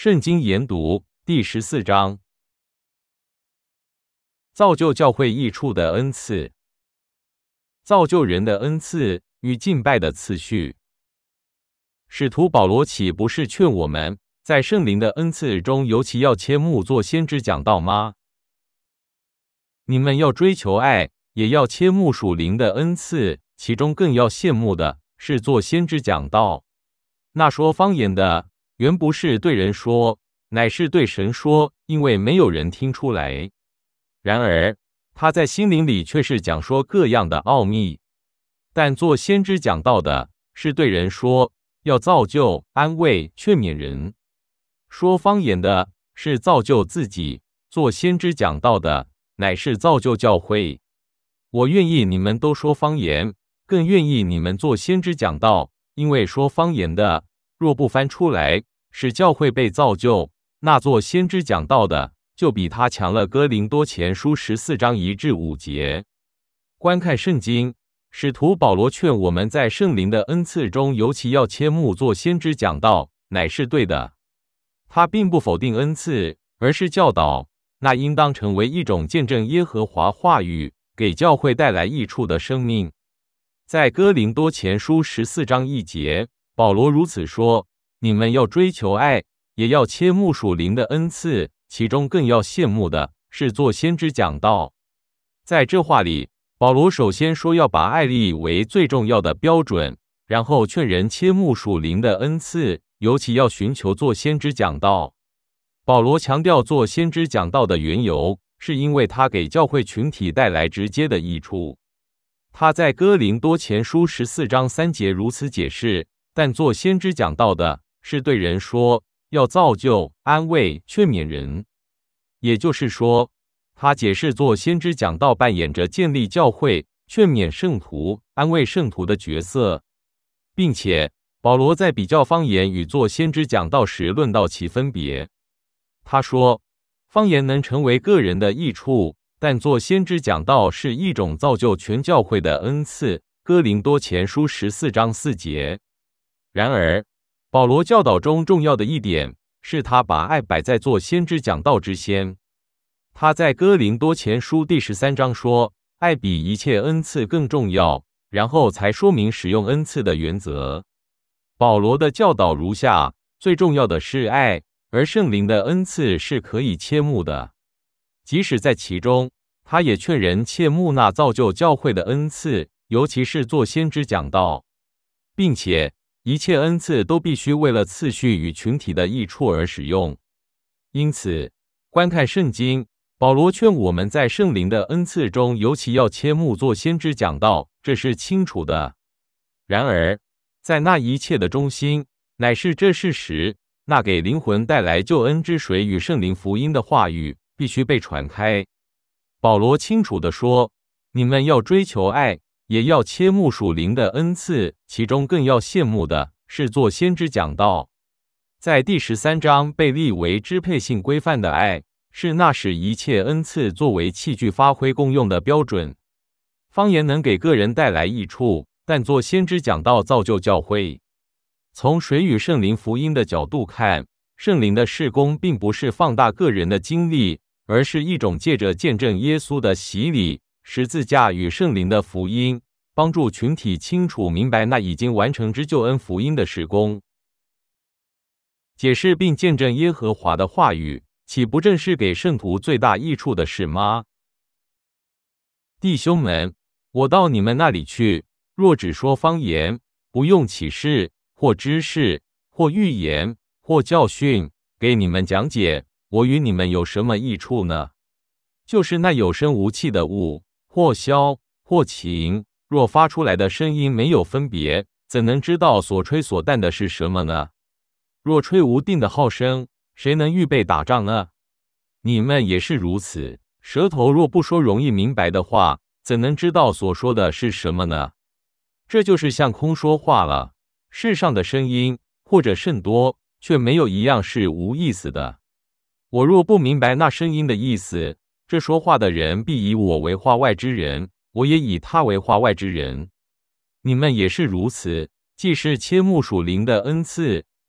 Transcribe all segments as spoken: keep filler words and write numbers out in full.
圣经研读第十四章，造就教会益处的恩赐。造就人的恩赐与敬拜的次序。使徒保罗岂不是劝我们在圣灵的恩赐中尤其要切慕做先知讲道吗？你们要追求爱，也要切慕属灵的恩赐，其中更要羡慕的是做先知讲道。那说方言的原不是对人说，乃是对神说，因为没有人听出来。然而他在心灵里却是讲说各样的奥秘。但做先知讲道的是对人说，要造就、安慰、劝勉人。说方言的是造就自己，做先知讲道的乃是造就教会。我愿意你们都说方言，更愿意你们做先知讲道，因为说方言的若不翻出来，使教会被造就，那做先知讲道的就比他强了。哥林多前书十四章一至五节。观看圣经，使徒保罗劝我们在圣灵的恩赐中尤其要切慕做先知讲道，乃是对的。他并不否定恩赐，而是教导那应当成为一种见证耶和华话语，给教会带来益处的生命。在哥林多前书十四章一节，保罗如此说：你们要追求爱，也要切慕属灵的恩赐，其中更要羡慕的是做先知讲道。在这话里，保罗首先说要把爱立为最重要的标准，然后劝人切慕属灵的恩赐，尤其要寻求做先知讲道。保罗强调做先知讲道的缘由，是因为他给教会群体带来直接的益处。他在哥林多前书十四章三节如此解释：但做先知讲道的是对人说，要造就、安慰、劝勉人。也就是说，他解释做先知讲道扮演着建立教会、劝勉圣徒、安慰圣徒的角色，并且保罗在比较方言与做先知讲道时论到其分别。他说，方言能成为个人的益处，但做先知讲道是一种造就全教会的恩赐。哥林多前书十四章四节。然而保罗教导中重要的一点是他把爱摆在做先知讲道之先。他在哥林多前书第十三章说，爱比一切恩赐更重要，然后才说明使用恩赐的原则。保罗的教导如下：最重要的是爱，而圣灵的恩赐是可以切慕的。即使在其中，他也劝人切慕那造就教会的恩赐，尤其是做先知讲道，并且一切恩赐都必须为了次序与群体的益处而使用。因此，观看圣经，保罗劝我们在圣灵的恩赐中尤其要切慕做先知讲道，这是清楚的。然而，在那一切的中心，乃是这事实，那给灵魂带来救恩之水与圣灵福音的话语必须被传开。保罗清楚地说，你们要追求爱，也要切慕属灵的恩赐，其中更要羡慕的是做先知讲道。在第十三章被立为支配性规范的爱，是那使一切恩赐作为器具发挥功用的标准。方言能给个人带来益处，但做先知讲道造就教会。从水与圣灵福音的角度看，圣灵的事工并不是放大个人的经历，而是一种借着见证耶稣的洗礼、十字架与圣灵的福音，帮助群体清楚明白那已经完成之救恩福音的事工。解释并见证耶和华的话语，岂不正是给圣徒最大益处的事吗？弟兄们，我到你们那里去，若只说方言，不用启示，或知识，或预言，或教训，给你们讲解，我与你们有什么益处呢？就是那有声无气的物，或箫，或琴，若发出来的声音没有分别，怎能知道所吹所弹的是什么呢？若吹无定的号声，谁能预备打仗呢？你们也是如此。舌头若不说容易明白的话，怎能知道所说的是什么呢？这就是向空说话了。世上的声音，或者甚多，却没有一样是无意思的。我若不明白那声音的意思，这说话的人必以我为话外之人，我也以他为话外之人。你们也是如此，既是切慕属灵的恩赐，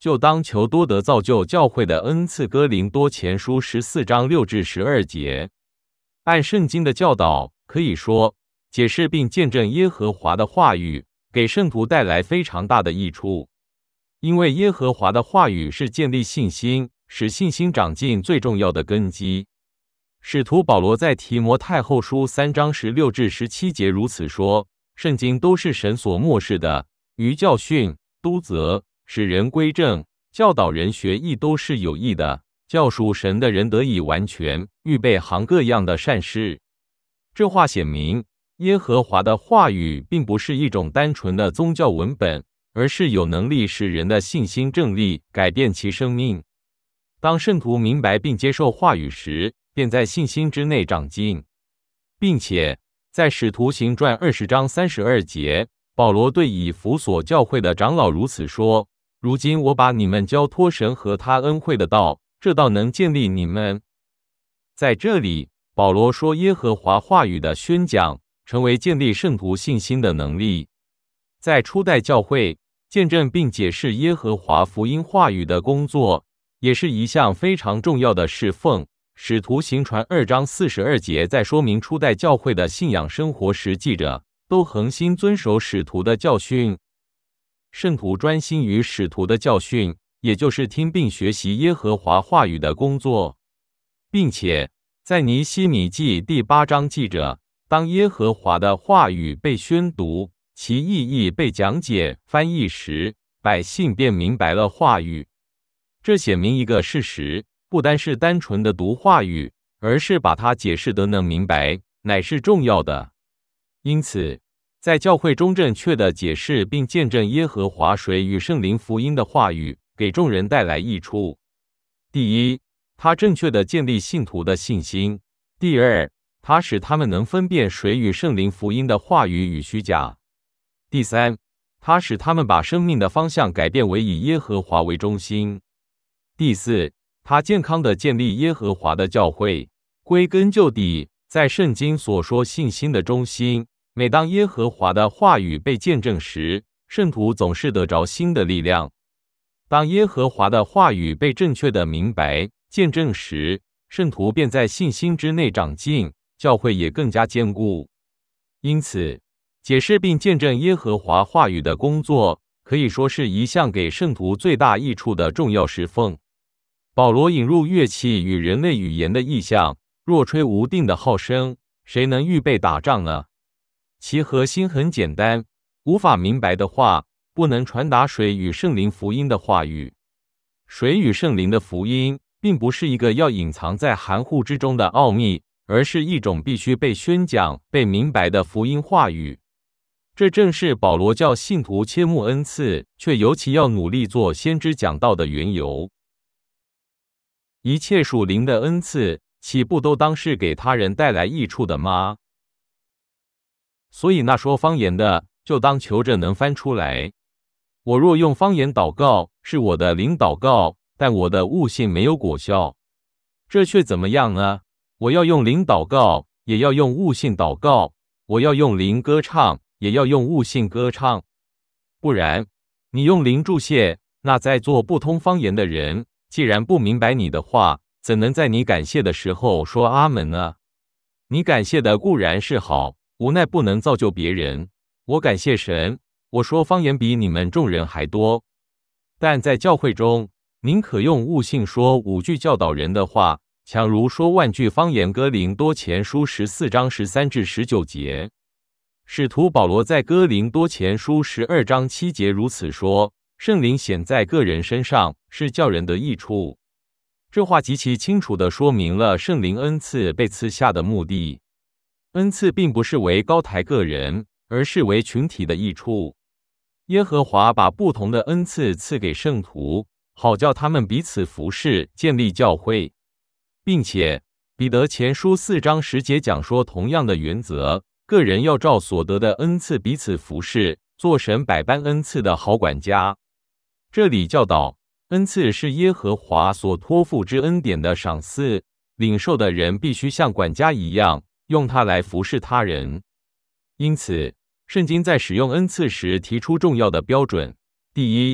就当求多得造就教会的恩赐。哥林多前书十四章六至十二节。按圣经的教导，可以说解释并见证耶和华的话语，给圣徒带来非常大的益处。因为耶和华的话语是建立信心、使信心长进最重要的根基。使徒保罗在提摩太后书三章十六至十七节如此说：圣经都是神所默示的，于教训、督责、使人归正、教导人学义，都是有益的，叫属神的人得以完全，预备行各样的善事。这话显明，耶和华的话语并不是一种单纯的宗教文本，而是有能力使人的信心正立，改变其生命。当圣徒明白并接受话语时，便在信心之内长进。并且在使徒行传二十章三十二节，保罗对以弗所教会的长老如此说：如今我把你们交托神和他恩惠的道，这道能建立你们。在这里，保罗说耶和华话语的宣讲成为建立圣徒信心的能力。在初代教会，见证并解释耶和华福音话语的工作，也是一项非常重要的侍奉。使徒行传二章四十二节在说明初代教会的信仰生活时，记着都恒心遵守使徒的教训。圣徒专心于使徒的教训，也就是听并学习耶和华话语的工作。并且在尼希米记第八章记着，当耶和华的话语被宣读，其意义被讲解翻译时，百姓便明白了话语。这显明一个事实，不单是单纯的读话语，而是把它解释得能明白，乃是重要的。因此，在教会中正确的解释并见证耶和华水与圣灵福音的话语，给众人带来益处。第一，它正确的建立信徒的信心；第二，它使他们能分辨水与圣灵福音的话语与虚假；第三，它使他们把生命的方向改变为以耶和华为中心；第四，他健康地建立耶和华的教会。归根究底，在圣经所说信心的中心，每当耶和华的话语被见证时，圣徒总是得着新的力量。当耶和华的话语被正确地明白、见证时，圣徒便在信心之内长进，教会也更加坚固。因此，解释并见证耶和华话语的工作，可以说是一项给圣徒最大益处的重要侍奉。保罗引入乐器与人类语言的意象，若吹无定的号声，谁能预备打仗呢？其核心很简单，无法明白的话，不能传达水与圣灵福音的话语。水与圣灵的福音，并不是一个要隐藏在含糊之中的奥秘，而是一种必须被宣讲、被明白的福音话语。这正是保罗叫信徒切慕恩赐，却尤其要努力做先知讲道的缘由。一切属灵的恩赐，岂不都当是给他人带来益处的吗？所以那说方言的，就当求着能翻出来。我若用方言祷告，是我的灵祷告，但我的悟性没有果效，这却怎么样呢？我要用灵祷告，也要用悟性祷告；我要用灵歌唱，也要用悟性歌唱。不然，你用灵祝谢，那在做不通方言的人，既然不明白你的话，怎能在你感谢的时候说阿门呢？你感谢的固然是好，无奈不能造就别人。我感谢神，我说方言比你们众人还多。但在教会中，宁可用悟性说五句教导人的话，强如说万句方言。哥林多前书十四章十三至十九节。使徒保罗在哥林多前书十二章七节如此说：圣灵显在个人身上，是叫人得益处。这话极其清楚地说明了圣灵恩赐被赐下的目的。恩赐并不是为高抬个人，而是为群体的益处。耶和华把不同的恩赐赐给圣徒，好叫他们彼此服侍，建立教会。并且彼得前书四章十节讲说同样的原则，个人要照所得的恩赐彼此服侍，做神百般恩赐的好管家。这里教导，恩赐是耶和华所托付之恩典的赏赐，领受的人必须像管家一样，用它来服侍他人。因此，圣经在使用恩赐时提出重要的标准：第一，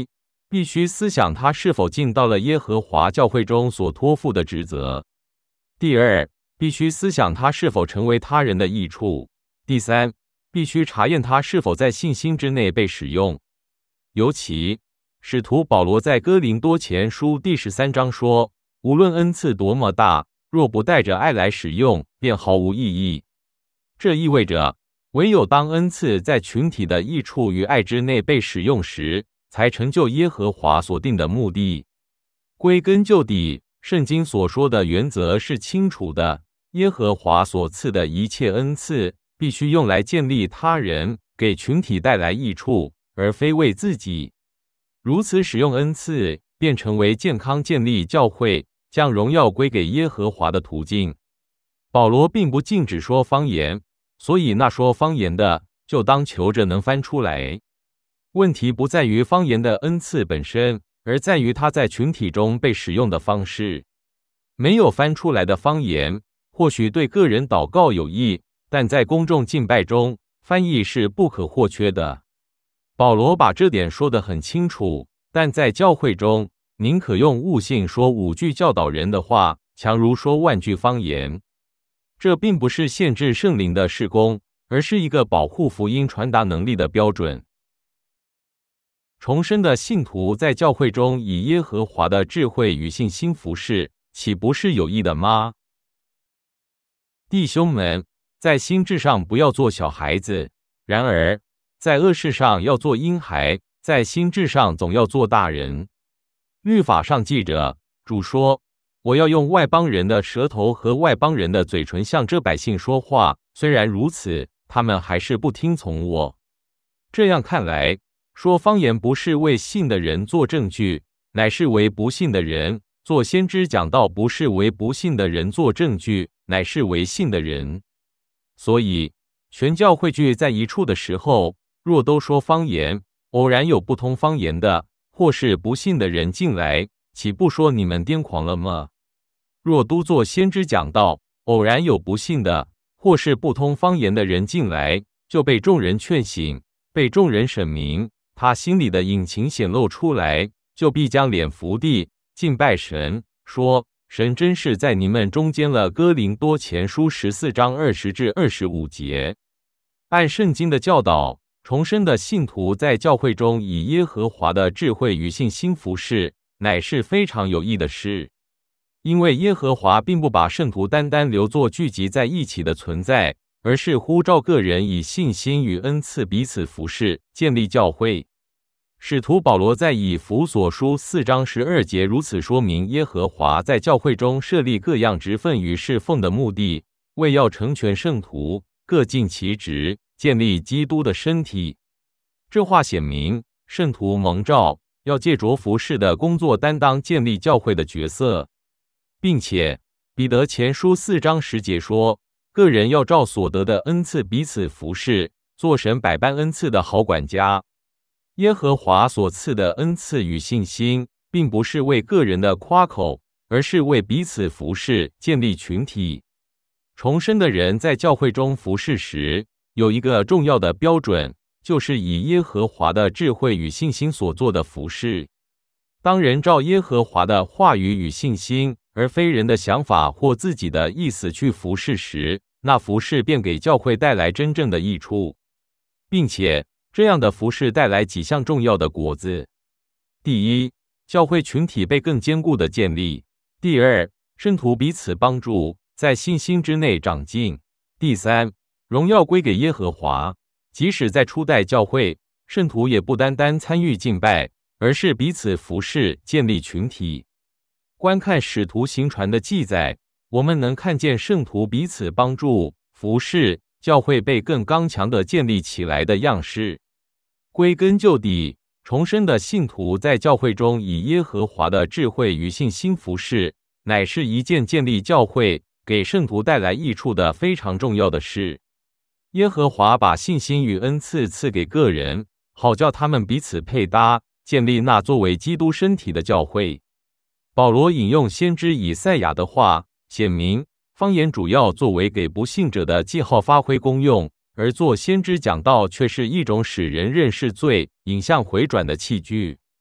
必须思想他是否尽到了耶和华教会中所托付的职责。第二，必须思想他是否成为他人的益处。第三，必须查验他是否在信心之内被使用。尤其，使徒保罗在哥林多前书第十三章说，无论恩赐多么大，若不带着爱来使用，便毫无意义。这意味着，唯有当恩赐在群体的益处与爱之内被使用时，才成就耶和华所定的目的。归根究底，圣经所说的原则是清楚的：耶和华所赐的一切恩赐，必须用来建立他人，给群体带来益处，而非为自己。如此使用恩赐，便成为健康建立教会、将荣耀归给耶和华的途径。保罗并不禁止说方言，所以那说方言的，就当求着能翻出来。问题不在于方言的恩赐本身，而在于它在群体中被使用的方式。没有翻出来的方言，或许对个人祷告有益，但在公众敬拜中，翻译是不可或缺的。保罗把这点说得很清楚，但在教会中，宁可用悟性说五句教导人的话，强如说万句方言。这并不是限制圣灵的事工，而是一个保护福音传达能力的标准。重生的信徒在教会中以耶和华的智慧与信心服侍，岂不是有益的吗？弟兄们，在心智上不要做小孩子，然而在恶事上要做婴孩，在心智上总要做大人。律法上记着，主说，我要用外邦人的舌头和外邦人的嘴唇向这百姓说话，虽然如此，他们还是不听从我。这样看来，说方言不是为信的人做证据，乃是为不信的人；做先知讲道不是为不信的人做证据，乃是为信的人。所以，全教会聚在一处的时候，若都说方言，偶然有不通方言的，或是不信的人进来，岂不说你们癫狂了吗？若都做先知讲道，偶然有不信的，或是不通方言的人进来，就被众人劝醒，被众人审明，他心里的隐情显露出来，就必将脸伏地，敬拜神，说：神真是在你们中间了。哥林多前书十四章二十至二十五节。按圣经的教导，重生的信徒在教会中以耶和华的智慧与信心服侍，乃是非常有益的事。因为耶和华并不把圣徒单单留作聚集在一起的存在，而是呼召个人以信心与恩赐彼此服侍，建立教会。使徒保罗在以弗所书四章十二节如此说明耶和华在教会中设立各样职分与侍奉的目的，为要成全圣徒，各尽其职，建立基督的身体。这话显明，圣徒蒙召要借着服侍的工作担当建立教会的角色，并且彼得前书四章十节说，个人要照所得的恩赐彼此服侍，做神百般恩赐的好管家。耶和华所赐的恩赐与信心，并不是为个人的夸口，而是为彼此服侍，建立群体。重生的人在教会中服侍时，有一个重要的标准，就是以耶和华的智慧与信心所做的服侍。当人照耶和华的话语与信心，而非人的想法或自己的意思去服侍时，那服侍便给教会带来真正的益处，并且这样的服侍带来几项重要的果子。第一，教会群体被更坚固的建立；第二，圣徒彼此帮助，在信心之内长进；第三，荣耀归给耶和华。即使在初代教会，圣徒也不单单参与敬拜，而是彼此服侍，建立群体。观看使徒行传的记载，我们能看见圣徒彼此帮助、服侍，教会被更刚强地建立起来的样式。归根究底，重生的信徒在教会中以耶和华的智慧与信心服侍，乃是一件建立教会、给圣徒带来益处的非常重要的事。耶和华把信心与恩赐赐给个人，好叫他们彼此配搭，建立那作为基督身体的教会。保罗引用先知以赛亚的话，显明方言主要作为给不信者的记号发挥功用，而做先知讲道却是一种使人认识罪、引向回转的器具。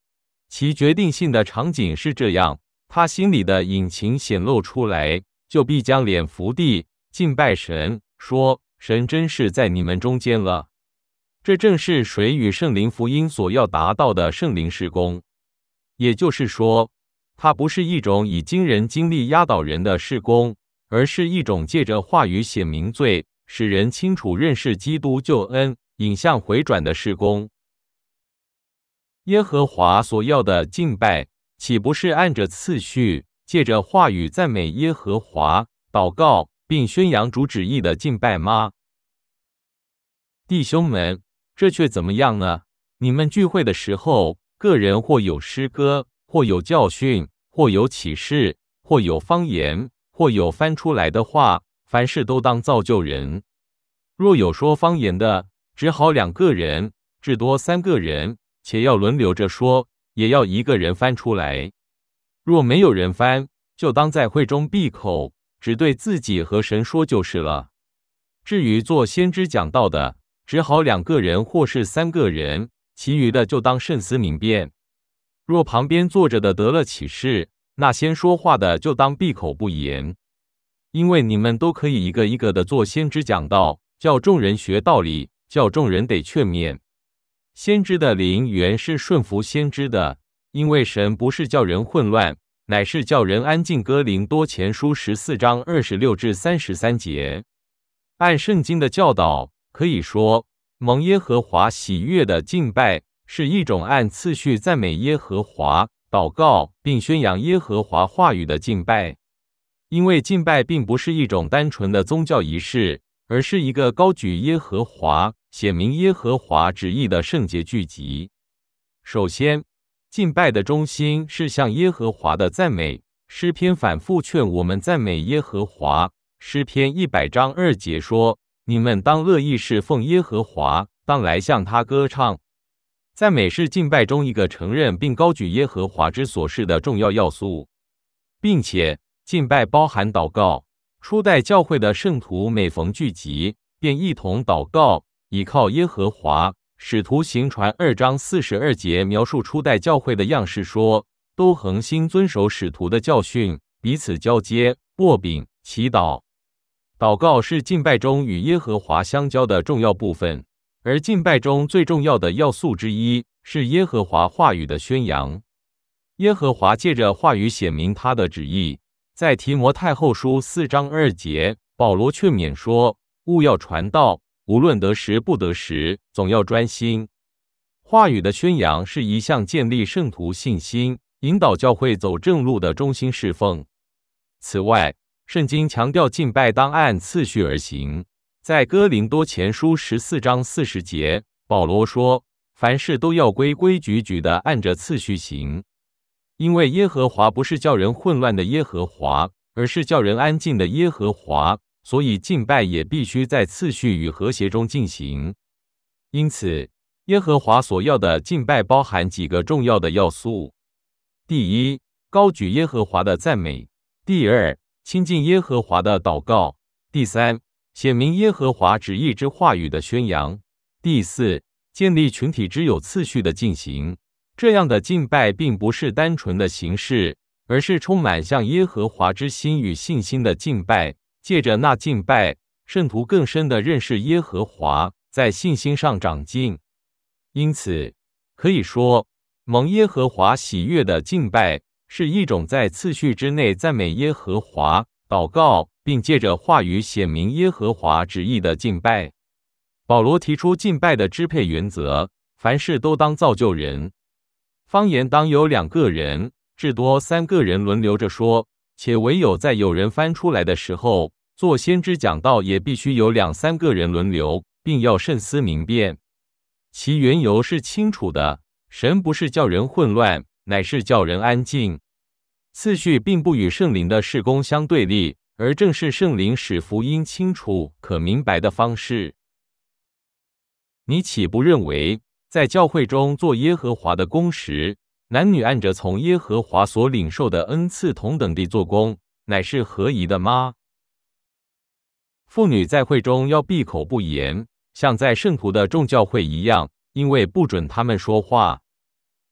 其决定性的场景是这样：他心里的隐情显露出来，就必将脸伏地敬拜神，说：神真是在你们中间了。这正是水与圣灵福音所要达到的圣灵事工。也就是说，它不是一种以惊人经历压倒人的事工，而是一种借着话语显明罪，使人清楚认识基督救恩，引向回转的事工。耶和华所要的敬拜，岂不是按着次序，借着话语赞美耶和华，祷告，并宣扬主旨意的敬拜吗？弟兄们，这却怎么样呢？你们聚会的时候，个人或有诗歌，或有教训，或有启示，或有方言，或有翻出来的话，凡事都当造就人。若有说方言的，只好两个人，至多三个人，且要轮流着说，也要一个人翻出来。若没有人翻，就当在会中闭口，只对自己和神说就是了。至于做先知讲道的，只好两个人或是三个人，其余的就当慎思明辨。若旁边坐着的得了启示，那先说话的就当闭口不言。因为你们都可以一个一个的做先知讲道，叫众人学道理，叫众人得劝勉。先知的灵原是顺服先知的，因为神不是叫人混乱，乃是叫人安静。哥林多前书十四章二十六至三十三节。按圣经的教导，可以说，蒙耶和华喜悦的敬拜是一种按次序赞美耶和华、祷告并宣扬耶和华话语的敬拜。因为敬拜并不是一种单纯的宗教仪式，而是一个高举耶和华、显明耶和华旨意的圣洁聚集。首先，敬拜的中心是向耶和华的赞美。诗篇反复劝我们赞美耶和华。诗篇一百章二节说：你们当乐意侍奉耶和华，当来向他歌唱。赞美是敬拜中一个承认并高举耶和华之所是的重要要素，并且敬拜包含祷告。初代教会的圣徒每逢聚集，便一同祷告，倚靠耶和华。使徒行传二章四十二节描述初代教会的样式说：都恒心遵守使徒的教训，彼此交接，擘饼，祈祷。祷告是敬拜中与耶和华相交的重要部分，而敬拜中最重要的要素之一是耶和华话语的宣扬。耶和华借着话语显明他的旨意。在提摩太后书四章二节，保罗劝勉说：务要传道，无论得时不得时，总要专心。话语的宣扬是一项建立圣徒信心、引导教会走正路的中心侍奉。此外，圣经强调敬拜当按次序而行。在哥林多前书十四章四十节，保罗说：凡事都要规规矩矩地按着次序行。因为耶和华不是叫人混乱的耶和华，而是叫人安静的耶和华，所以敬拜也必须在次序与和谐中进行。因此，耶和华所要的敬拜包含几个重要的要素：第一，高举耶和华的赞美；第二，亲近耶和华的祷告；第三，显明耶和华旨意之话语的宣扬；第四，建立群体之有次序的进行。这样的敬拜并不是单纯的形式，而是充满向耶和华之心与信心的敬拜。借着那敬拜，圣徒更深地认识耶和华，在信心上长进。因此，可以说，蒙耶和华喜悦的敬拜是一种在次序之内赞美耶和华、祷告，并借着话语显明耶和华旨意的敬拜。保罗提出敬拜的支配原则：凡事都当造就人。方言当有两个人，至多三个人轮流着说，且唯有在有人翻出来的时候，做先知讲道也必须有两三个人轮流，并要慎思明辨。其缘由是清楚的，神不是叫人混乱，乃是叫人安静。次序并不与圣灵的事工相对立，而正是圣灵使福音清楚可明白的方式。你岂不认为在教会中做耶和华的工时，男女按着从耶和华所领受的恩赐同等地做工，乃是合宜的吗？妇女在会中要闭口不言，像在圣徒的众教会一样，因为不准他们说话。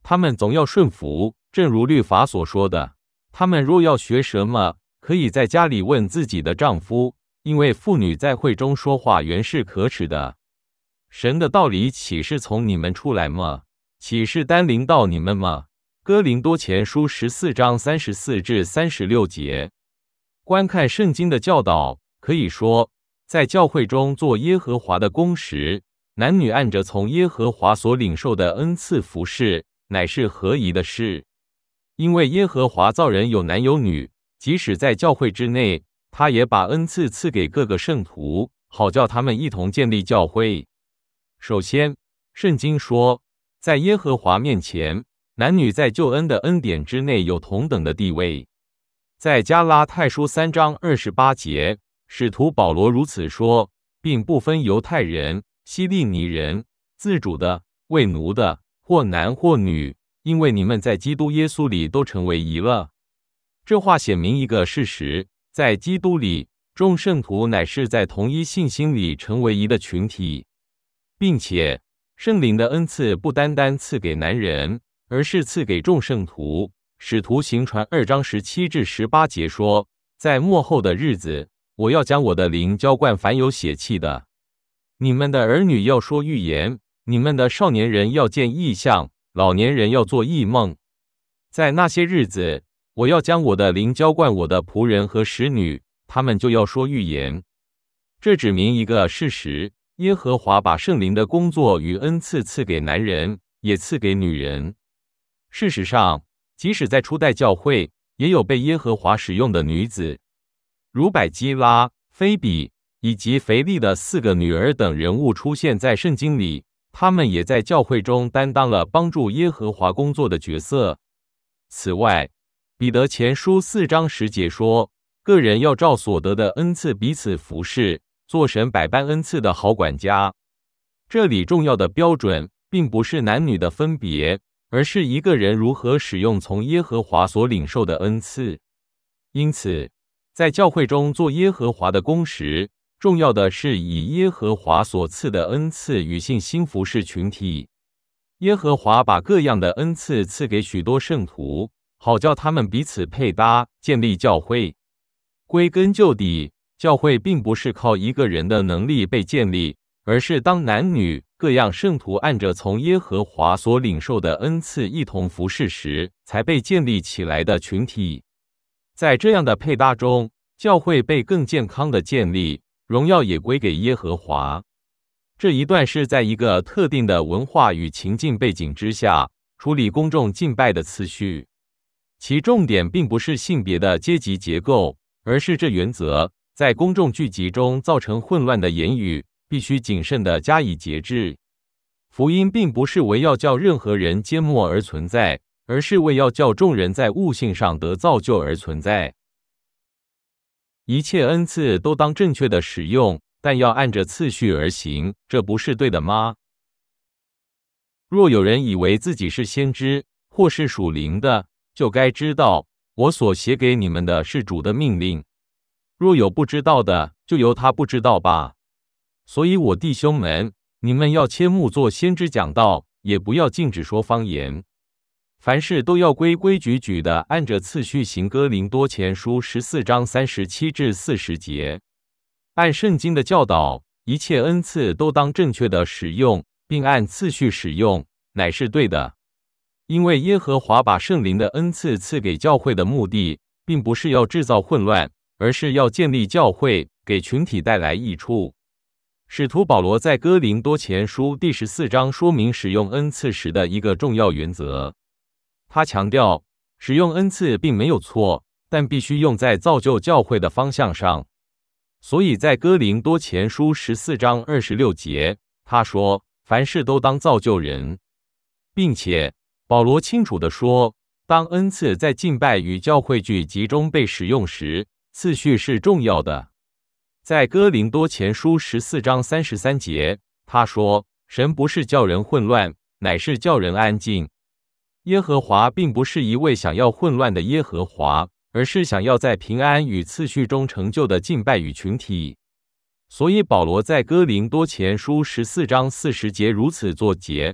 他们总要顺服，正如律法所说的。他们若要学什么，可以在家里问自己的丈夫，因为妇女在会中说话原是可耻的。神的道理岂是从你们出来吗？岂是单临到你们吗？哥林多前书十四章三十四至三十六节。观看圣经的教导，可以说，在教会中做耶和华的工时，男女按着从耶和华所领受的恩赐服事，乃是合宜的事。因为耶和华造人有男有女，即使在教会之内，他也把恩赐赐给各个圣徒，好叫他们一同建立教会。首先，圣经说，在耶和华面前，男女在救恩的恩典之内有同等的地位。在加拉太书三章二十八节，使徒保罗如此说，并不分犹太人、希利尼人、自主的、为奴的，或男或女，因为你们在基督耶稣里都成为一了。这话显明一个事实，在基督里，众圣徒乃是在同一信心里成为一的群体，并且圣灵的恩赐不单单赐给男人，而是赐给众圣徒。使徒行传二章十七至十八节说，在末后的日子，我要将我的灵浇灌凡有血气的。你们的儿女要说预言，你们的少年人要见异象，老年人要做异梦。在那些日子，我要将我的灵浇灌我的仆人和使女，他们就要说预言。这指明一个事实，耶和华把圣灵的工作与恩赐赐给男人，也赐给女人。事实上，即使在初代教会，也有被耶和华使用的女子，如百基拉、菲比以及腓利的四个女儿等人物出现在圣经里，他们也在教会中担当了帮助耶和华工作的角色。此外，彼得前书四章十节说，个人要照所得的恩赐彼此服侍，做神百般恩赐的好管家。这里重要的标准并不是男女的分别，而是一个人如何使用从耶和华所领受的恩赐。因此，在教会中做耶和华的工时，重要的是以耶和华所赐的恩赐与信心服侍群体。耶和华把各样的恩赐赐给许多圣徒，好叫他们彼此配搭，建立教会。归根究底，教会并不是靠一个人的能力被建立，而是当男女各样圣徒按着从耶和华所领受的恩赐一同服侍时，才被建立起来的群体。在这样的配搭中，教会被更健康的建立，荣耀也归给耶和华。这一段是在一个特定的文化与情境背景之下处理公众敬拜的次序，其重点并不是性别的阶级结构，而是这原则在公众聚集中造成混乱的言语必须谨慎地加以节制。福音并不是为要叫任何人缄默而存在，而是为要叫众人在悟性上得造就而存在。一切恩赐都当正确的使用，但要按着次序而行，这不是对的吗？若有人以为自己是先知，或是属灵的，就该知道，我所写给你们的是主的命令。若有不知道的，就由他不知道吧。所以我弟兄们，你们要切莫做先知讲道，也不要禁止说方言。凡事都要规规矩矩的按着次序行。哥林多前书十四章三十七至四十节。按圣经的教导，一切恩赐都当正确的使用，并按次序使用，乃是对的。因为耶和华把圣灵的恩赐赐给教会的目的，并不是要制造混乱，而是要建立教会，给群体带来益处。使徒保罗在哥林多前书第十四章说明使用恩赐时的一个重要原则。他强调，使用恩赐并没有错，但必须用在造就教会的方向上。所以在哥林多前书十四章二十六节，他说，凡事都当造就人。并且保罗清楚地说，当恩赐在敬拜与教会聚集中被使用时，次序是重要的。在哥林多前书十四章三十三节，他说，神不是叫人混乱，乃是叫人安静。耶和华并不是一位想要混乱的耶和华，而是想要在平安与次序中成就的敬拜与群体。所以保罗在哥林多前书十四章四十节如此作结，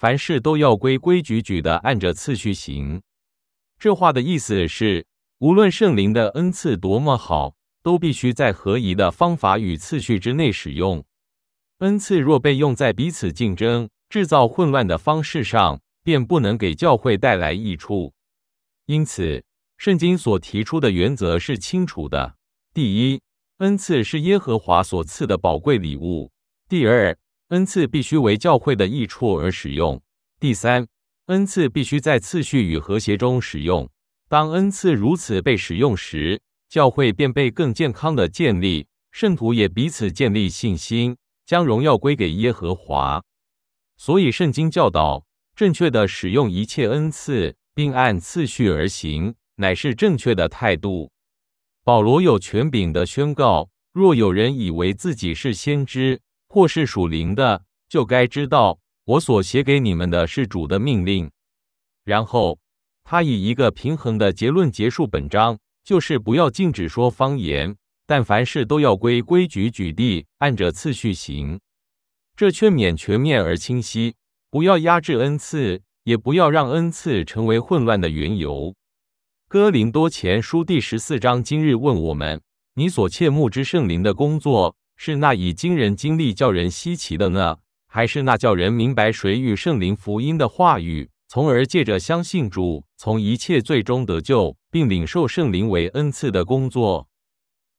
凡事都要规规矩矩的按着次序行。这话的意思是，无论圣灵的恩赐多么好，都必须在合宜的方法与次序之内使用。恩赐若被用在彼此竞争、制造混乱的方式上，便不能给教会带来益处。因此，圣经所提出的原则是清楚的：第一，恩赐是耶和华所赐的宝贵礼物；第二，恩赐必须为教会的益处而使用；第三，恩赐必须在次序与和谐中使用。当恩赐如此被使用时，教会便被更健康的建立，圣徒也彼此建立信心，将荣耀归给耶和华。所以圣经教导，正确的使用一切恩赐，并按次序而行，乃是正确的态度。保罗有权柄的宣告，若有人以为自己是先知，或是属灵的，就该知道，我所写给你们的是主的命令。然后，他以一个平衡的结论结束本章，就是不要禁止说方言，但凡事都要规规矩矩地按着次序行。这劝勉全面而清晰，不要压制恩赐，也不要让恩赐成为混乱的缘由。哥林多前书第十四章今日问我们：你所切慕之圣灵的工作，是那以惊人经历叫人稀奇的呢，还是那叫人明白谁与圣灵福音的话语，从而借着相信主，从一切罪中得救，并领受圣灵为恩赐的工作？